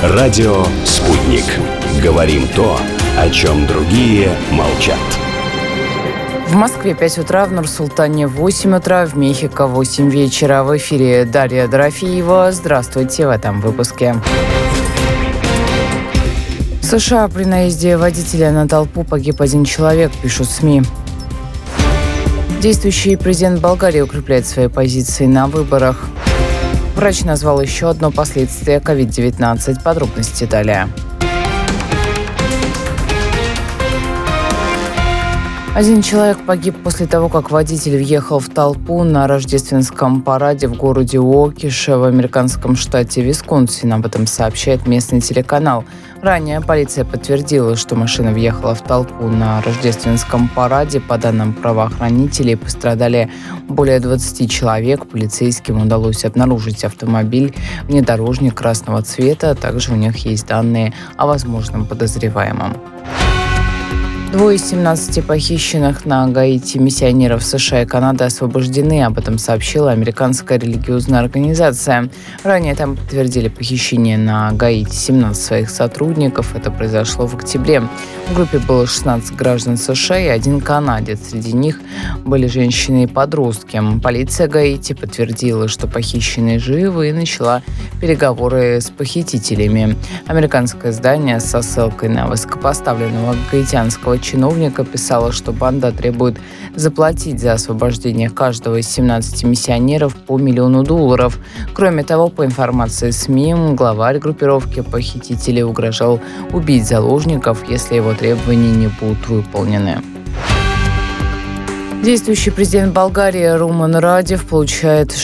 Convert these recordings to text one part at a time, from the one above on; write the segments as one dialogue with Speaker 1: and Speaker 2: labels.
Speaker 1: Радио «Спутник». Говорим то, о чем другие молчат.
Speaker 2: В Москве 5 утра, в Нур-Султане 8 утра, в Мехико 8 вечера. В эфире Дарья Дорофеева. Здравствуйте в этом выпуске. В США при наезде водителя на толпу погиб один человек, пишут СМИ. Действующий президент Болгарии укрепляет свои позиции на выборах. Врач назвал еще одно последствие COVID-19. Подробности далее. Один человек погиб после того, как водитель въехал в толпу на рождественском параде в городе Уокиш в американском штате Висконсин. Об этом сообщает местный телеканал. Ранее полиция подтвердила, что машина въехала в толпу на рождественском параде. По данным правоохранителей, пострадали более 20 человек. Полицейским удалось обнаружить автомобиль внедорожник красного цвета. Также у них есть данные о возможном подозреваемом. 2 из 17 похищенных на Гаити миссионеров США и Канады освобождены. Об этом сообщила американская религиозная организация. Ранее там подтвердили похищение на Гаити 17 своих сотрудников. Это произошло в октябре. В группе было 16 граждан США и один канадец. Среди них были женщины и подростки. Полиция Гаити подтвердила, что похищенные живы, и начала переговоры с похитителями. Американское издание со ссылкой на высокопоставленного гаитянского чиновника писала, что банда требует заплатить за освобождение каждого из 17 миссионеров по $1 миллион. Кроме того, по информации СМИ, главарь группировки похитителей угрожал убить заложников, если его требования не будут выполнены. Действующий президент Болгарии Румен Радев получает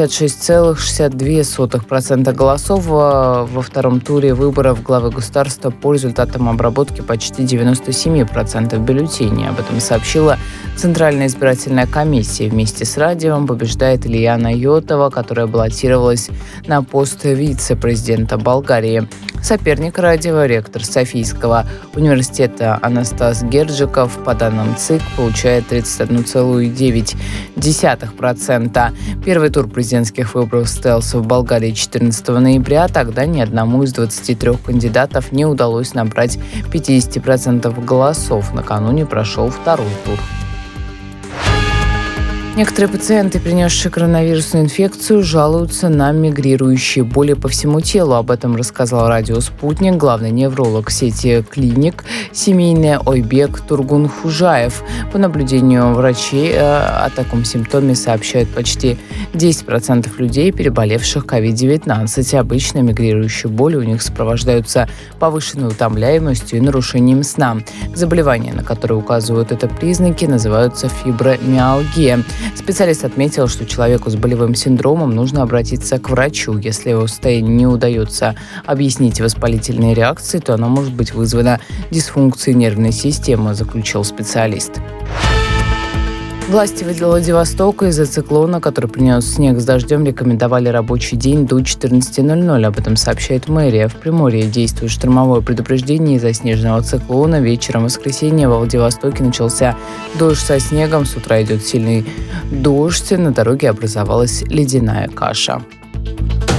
Speaker 2: 66,62% голосов во втором туре выборов главы государства по результатам обработки почти 97% бюллетеней. Об этом сообщила Центральная избирательная комиссия. Вместе с Радевым побеждает Ильяна Йотова, которая баллотировалась на пост вице-президента Болгарии. Соперник Радева, ректор Софийского университета Анастас Герджиков, по данным ЦИК, получает 31,9%. Первый тур президентских выборов состоялся в Болгарии 14 ноября. Тогда ни одному из 23 кандидатов не удалось набрать 50% голосов. Накануне прошел второй тур. Некоторые пациенты, принесшие коронавирусную инфекцию, жалуются на мигрирующие боли по всему телу. Об этом рассказал радио «Спутник» главный невролог сети клиник семейная Ойбек Тургунхужаев. По наблюдению врачей о таком симптоме сообщают почти 10% людей, переболевших COVID-19. Обычно мигрирующие боли у них сопровождаются повышенной утомляемостью и нарушением сна. Заболевания, на которые указывают это признаки, называются фибромиалгия. Специалист отметил, что человеку с болевым синдромом нужно обратиться к врачу. Если его состоянию не удается объяснить воспалительные реакции, то оно может быть вызвано дисфункцией нервной системы, заключил специалист. Власти Владивостока из-за циклона, который принес снег с дождем, рекомендовали рабочий день до 14:00. Об этом сообщает мэрия. В Приморье действует штормовое предупреждение из-за снежного циклона. Вечером воскресенья во Владивостоке начался дождь со снегом. С утра идет сильный дождь. На дороге образовалась ледяная каша.